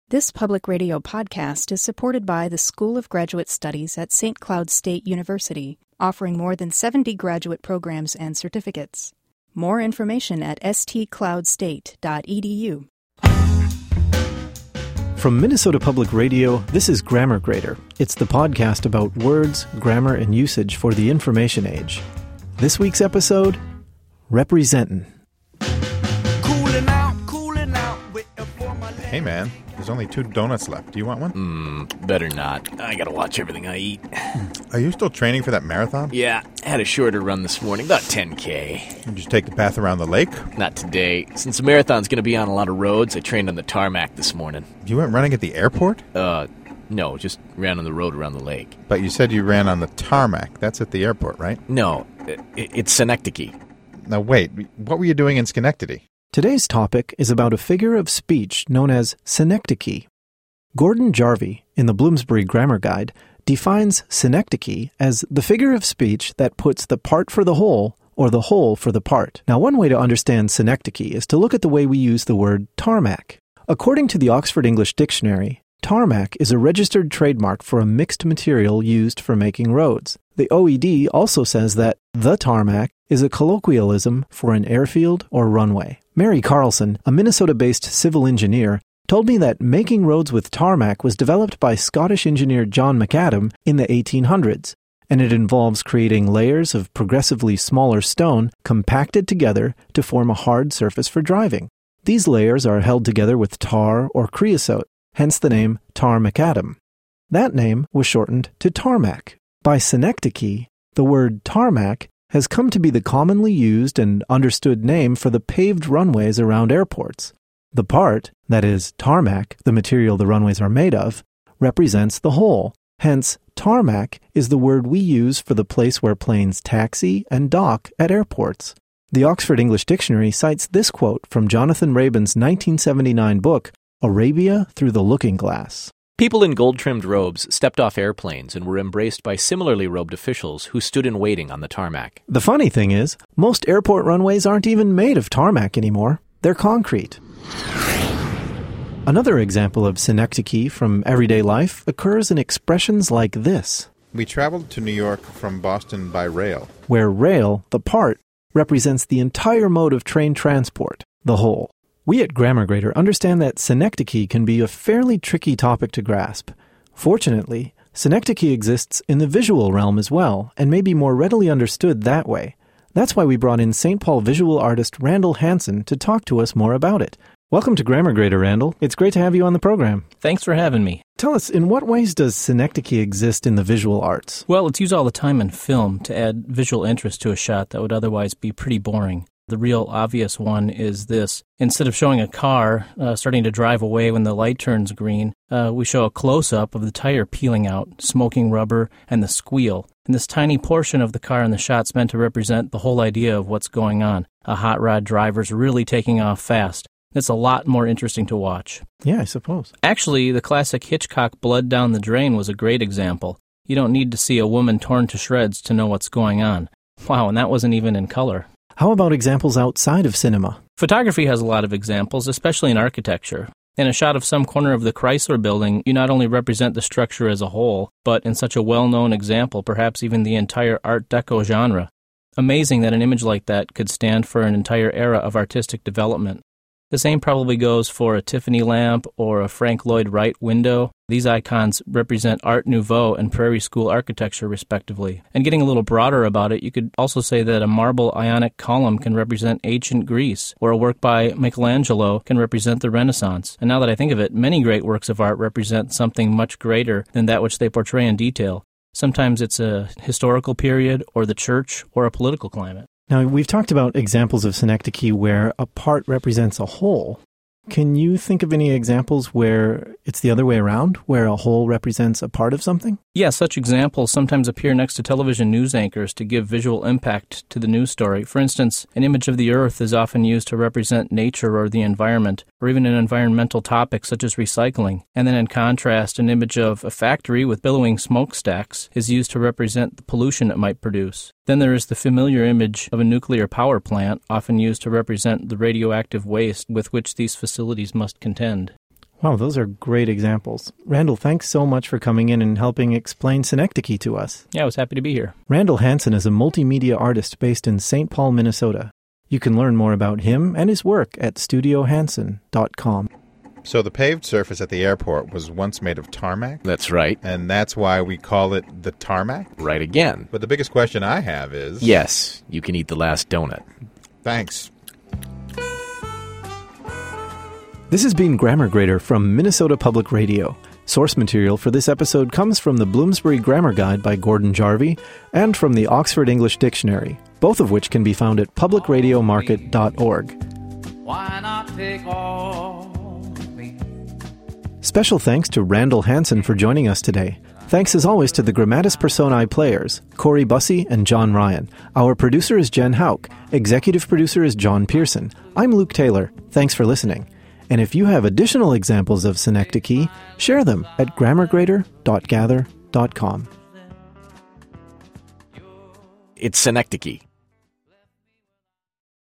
This public radio podcast is supported by the School of Graduate Studies at St. Cloud State University, offering more than 70 graduate programs and certificates. More information at stcloudstate.edu. From Minnesota Public Radio, this is Grammar Grader. It's the podcast about words, grammar, and usage for the information age. This week's episode, Representin'. Hey man, there's only 2 donuts left. Do you want one? Better not. I gotta watch everything I eat. Are you still training for that marathon? Yeah, had a shorter run this morning, about 10K. You just take the path around the lake? Not today. Since the marathon's gonna be on a lot of roads, I trained on the tarmac this morning. You went running at the airport? No, just ran on the road around the lake. But you said you ran on the tarmac. That's at the airport, right? No, it's Synecdoche. Now wait, what were you doing in Schenectady? Today's topic is about a figure of speech known as synecdoche. Gordon Jarvie, in the Bloomsbury Grammar Guide, defines synecdoche as the figure of speech that puts the part for the whole or the whole for the part. Now, one way to understand synecdoche is to look at the way we use the word tarmac. According to the Oxford English Dictionary, tarmac is a registered trademark for a mixed material used for making roads. The OED also says that the tarmac is a colloquialism for an airfield or runway. Mary Carlson, a Minnesota-based civil engineer, told me that making roads with tarmac was developed by Scottish engineer John McAdam in the 1800s, and it involves creating layers of progressively smaller stone compacted together to form a hard surface for driving. These layers are held together with tar or creosote, hence the name Tar Macadam. That name was shortened to tarmac. By synecdoche, the word tarmac has come to be the commonly used and understood name for the paved runways around airports. The part, that is, tarmac, the material the runways are made of, represents the whole. Hence, tarmac is the word we use for the place where planes taxi and dock at airports. The Oxford English Dictionary cites this quote from Jonathan Rabin's 1979 book, Arabia Through the Looking Glass. People in gold-trimmed robes stepped off airplanes and were embraced by similarly robed officials who stood in waiting on the tarmac. The funny thing is, most airport runways aren't even made of tarmac anymore. They're concrete. Another example of synecdoche from everyday life occurs in expressions like this. We traveled to New York from Boston by rail. Where rail, the part, represents the entire mode of train transport, the whole. We at Grammar Grader understand that synecdoche can be a fairly tricky topic to grasp. Fortunately, synecdoche exists in the visual realm as well, and may be more readily understood that way. That's why we brought in St. Paul visual artist Randall Hansen to talk to us more about it. Welcome to Grammar Grader, Randall. It's great to have you on the program. Thanks for having me. Tell us, in what ways does synecdoche exist in the visual arts? Well, it's used all the time in film to add visual interest to a shot that would otherwise be pretty boring. The real obvious one is this. Instead of showing a car starting to drive away when the light turns green, we show a close-up of the tire peeling out, smoking rubber, and the squeal. And this tiny portion of the car in the shot's meant to represent the whole idea of what's going on. A hot rod driver's really taking off fast. It's a lot more interesting to watch. Yeah, I suppose. Actually, the classic Hitchcock Blood Down the Drain was a great example. You don't need to see a woman torn to shreds to know what's going on. Wow, and that wasn't even in color. How about examples outside of cinema? Photography has a lot of examples, especially in architecture. In a shot of some corner of the Chrysler Building, you not only represent the structure as a whole, but in such a well-known example, perhaps even the entire Art Deco genre. Amazing that an image like that could stand for an entire era of artistic development. The same probably goes for a Tiffany lamp or a Frank Lloyd Wright window. These icons represent Art Nouveau and Prairie School architecture, respectively. And getting a little broader about it, you could also say that a marble Ionic column can represent ancient Greece, or a work by Michelangelo can represent the Renaissance. And now that I think of it, many great works of art represent something much greater than that which they portray in detail. Sometimes it's a historical period, or the church, or a political climate. Now, we've talked about examples of synecdoche where a part represents a whole. Can you think of any examples where it's the other way around, where a whole represents a part of something? Yeah, such examples sometimes appear next to television news anchors to give visual impact to the news story. For instance, an image of the Earth is often used to represent nature or the environment, or even an environmental topic such as recycling. And then in contrast, an image of a factory with billowing smokestacks is used to represent the pollution it might produce. Then there is the familiar image of a nuclear power plant, often used to represent the radioactive waste with which these facilities must contend. Wow, those are great examples. Randall, thanks so much for coming in and helping explain synecdoche to us. Yeah, I was happy to be here. Randall Hansen is a multimedia artist based in St. Paul, Minnesota. You can learn more about him and his work at studiohansen.com. So the paved surface at the airport was once made of tarmac? That's right. And that's why we call it the tarmac? Right again. But the biggest question I have is... Yes, you can eat the last donut. Thanks. This has been Grammar Grader from Minnesota Public Radio. Source material for this episode comes from the Bloomsbury Grammar Guide by Gordon Jarvie and from the Oxford English Dictionary, both of which can be found at publicradiomarket.org. Why not take all of me? Special thanks to Randall Hansen for joining us today. Thanks as always to the Grammatis Personae players, Corey Bussey and John Ryan. Our producer is Jen Hauk. Executive producer is John Pearson. I'm Luke Taylor. Thanks for listening. And if you have additional examples of synecdoche, share them at grammargrader.gather.com. It's synecdoche.